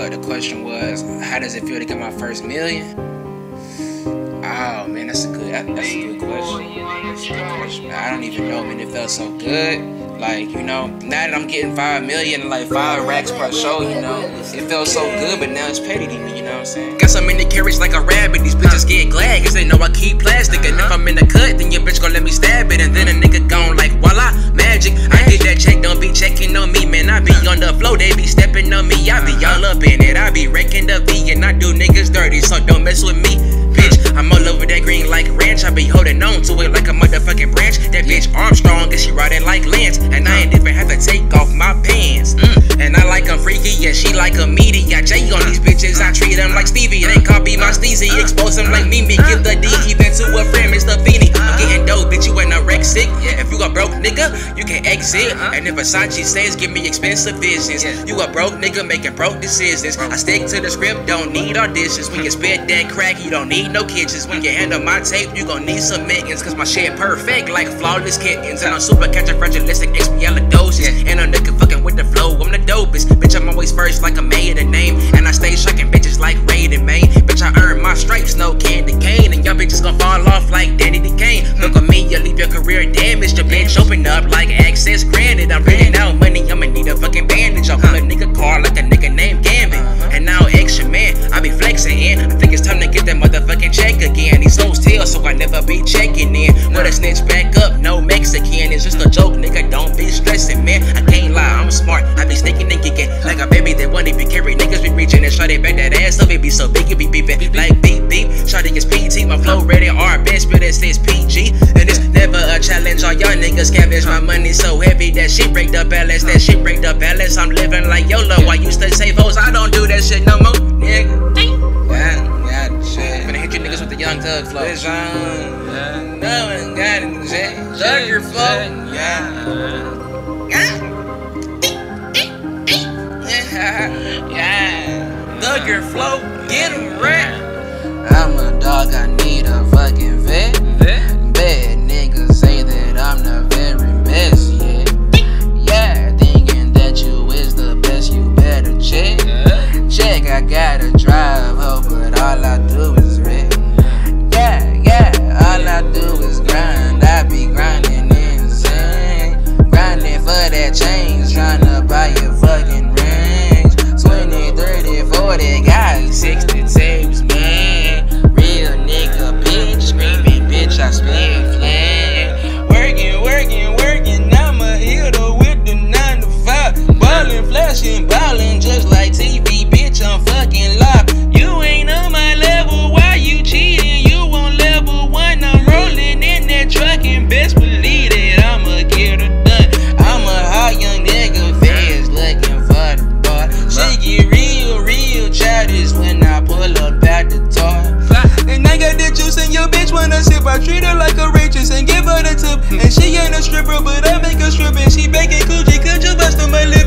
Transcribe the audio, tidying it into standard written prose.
the question was, how does it feel to get my first million? Oh man, that's a good question. I don't even know, man. It felt so good. Like, you know, now that I'm getting 5 million and like 5 racks per show, you know, it felt so good, but now it's petty to me, you know what I'm saying? Got so many carrots like a rabbit, these bitches get glad, cause they know I keep plastic. And if I'm in the cut, then your bitch gon' let me stab it. And then a nigga gone like, voila, magic. I get that check, don't be checking on me, man. I be on the flow, they be stepping on me. I be all up in it, I be wrecking the V, and I do niggas dirty, so don't mess with me. Bitch, I'm all over that green like ranch. I be holding on to it like a motherfucking branch. That bitch Armstrong, and she riding like Lance. And I ain't even have to take off my pants. And I like 'em freaky, yeah, she like a meaty. I J on these bitches, I treat them like Stevie. They copy my steezy, expose them like Mimi. Give the D even to a friend, Mr. Feeny. I'm getting dope, bitch, you ain't a wreck sick. If you a broke nigga, you can exit. And if Versace says give me expensive visions, you a broke nigga making broke decisions. I stick to the script, don't need auditions. When you spit that crack, you don't need no kitchens. When you handle my tape, you gon' need some mittens. Cause my shit perfect like flawless kittens. And I'm super fragilistic, expialidocious. And a nigga fucking with the flow, I'm the dopest. Bitch, I'm always first like I made a name. And I stay shucking bitches like Raiden, man. Bitch, I earn my stripes, no candy cane. And y'all bitches gon' fall off like Danny DeCane. Look at me, you leave your career damaged. Your bitch open up like access granted. I'm running out money, I'ma need a fucking bandage. I pull a nigga car like a nigga named Gambit. And now extra man, I be flexing in. I think it's time to get that motherfucking check again. These hoes tell, so I never be checking in. With a snitch back up, no Mexican. It's just a joke, nigga, don't be stressing, man. I can't lie, I'm smart. I be sneaking and kicking like a baby that wanna be carried. Niggas be reaching and shot it back that ass up. It be so big, it be beeping like beep beep. Shawty is PT, my flow ready, R best, but it says PG. And it's never a challenge. All y'all niggas cabbage. My money so heavy that shit break the balance. That shit break the balance. I'm living like YOLO. I used to save hoes, I don't do that shit no more, nigga. Yeah, shit. Finna hit you niggas with the Young Thug flow. No one got it, shit. Thugger flow. Yeah. Thugger flow. Get him right. I'm a dog, I need a fucking vet. Bad niggas say that I'm the very best, yeah. Thinking that you is the best, you better check. Check, I gotta drive, ho, but all I do is rip. Yeah, all I do is grind. I be grinding insane. Grinding for that change, tryna buy your fucking rings. 20, 30, 40, got 60 tapes, man. Real nigga, bitch, screaming, bitch, I spin flame. Working, I'm a hitter with the 9 to 5. Ballin', flashing, ballin', just like TV, bitch, I'm fucking live. You ain't on my level, why you cheating? You on level 1, I'm rolling in that truck, and best believe that I'ma get her done. I'm a hot young nigga, fast, looking for the bar. She get real childish when I pull up at the top. And I got the juice and your bitch wanna sip. I treat her like a waitress and give her the tip. And she ain't a stripper, but I make her strip. And she begging Coochie, could you bust on my lip?